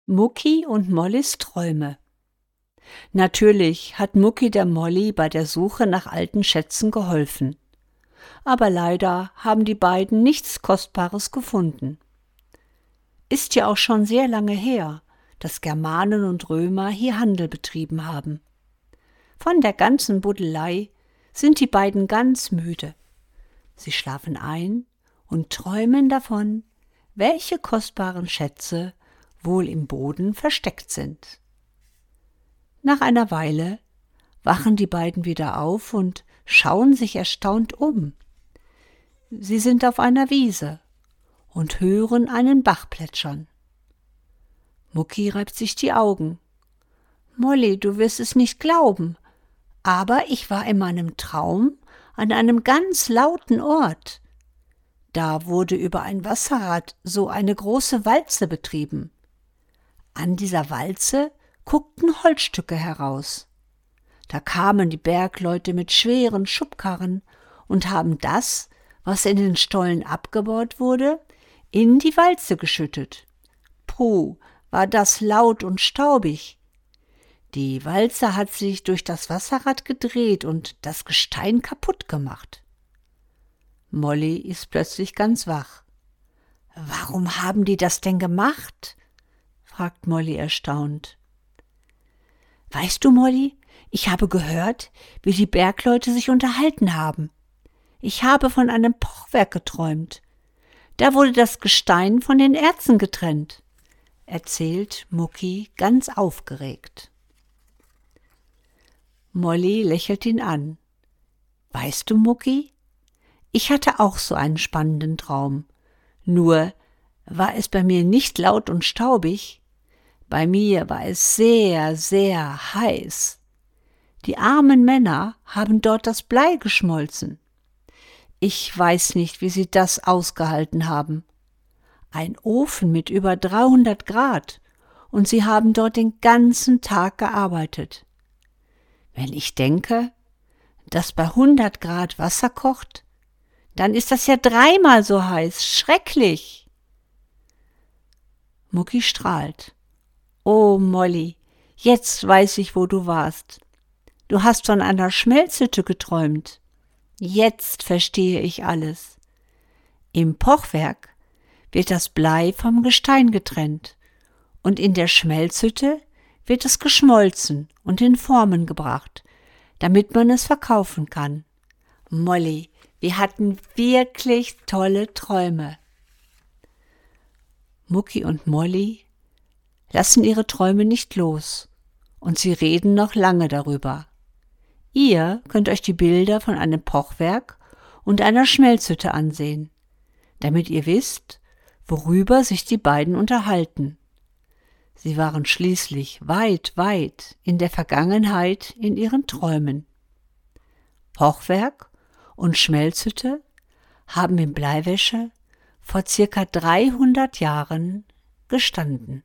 Mucki und Mollys Träume. Natürlich hat Mucki der Molly bei der Suche nach alten Schätzen geholfen. Aber leider haben die beiden nichts Kostbares gefunden. Ist ja auch schon sehr lange her, dass Germanen und Römer hier Handel betrieben haben. Von der ganzen Buddelei sind die beiden ganz müde. Sie schlafen ein und träumen davon, welche kostbaren Schätze wohl im Boden versteckt sind. Nach einer Weile wachen die beiden wieder auf und schauen sich erstaunt um. Sie sind auf einer Wiese und hören einen Bach plätschern. Mucki reibt sich die Augen. »Molly, du wirst es nicht glauben, aber ich war in meinem Traum an einem ganz lauten Ort. Da wurde über ein Wasserrad so eine große Walze betrieben. An dieser Walze guckten Holzstücke heraus. Da kamen die Bergleute mit schweren Schubkarren und haben das, was in den Stollen abgebaut wurde, in die Walze geschüttet. Puh, war das laut und staubig. Die Walze hat sich durch das Wasserrad gedreht und das Gestein kaputt gemacht. Molly ist plötzlich ganz wach. »Warum haben die das denn gemacht?« fragt Molly erstaunt. »Weißt du, Molly, ich habe gehört, wie die Bergleute sich unterhalten haben. Ich habe von einem Pochwerk geträumt. Da wurde das Gestein von den Erzen getrennt«, erzählt Mucki ganz aufgeregt. Molly lächelt ihn an. »Weißt du, Mucki, ich hatte auch so einen spannenden Traum. Nur war es bei mir nicht laut und staubig. Bei mir war es sehr, sehr heiß. Die armen Männer haben dort das Blei geschmolzen. Ich weiß nicht, wie sie das ausgehalten haben. Ein Ofen mit über 300 Grad und sie haben dort den ganzen Tag gearbeitet. Wenn ich denke, dass bei 100 Grad Wasser kocht, dann ist das ja 3-mal so heiß. Schrecklich!« Mucki strahlt. »Oh, Molly, jetzt weiß ich, wo du warst. Du hast von einer Schmelzhütte geträumt. Jetzt verstehe ich alles. Im Pochwerk wird das Blei vom Gestein getrennt und in der Schmelzhütte wird es geschmolzen und in Formen gebracht, damit man es verkaufen kann. Molly, wir hatten wirklich tolle Träume.« Mucki und Molly lassen ihre Träume nicht los und sie reden noch lange darüber. Ihr könnt euch die Bilder von einem Pochwerk und einer Schmelzhütte ansehen, damit ihr wisst, worüber sich die beiden unterhalten. Sie waren schließlich weit, weit in der Vergangenheit in ihren Träumen. Pochwerk und Schmelzhütte haben in Bleiwäsche vor circa 300 Jahren gestanden.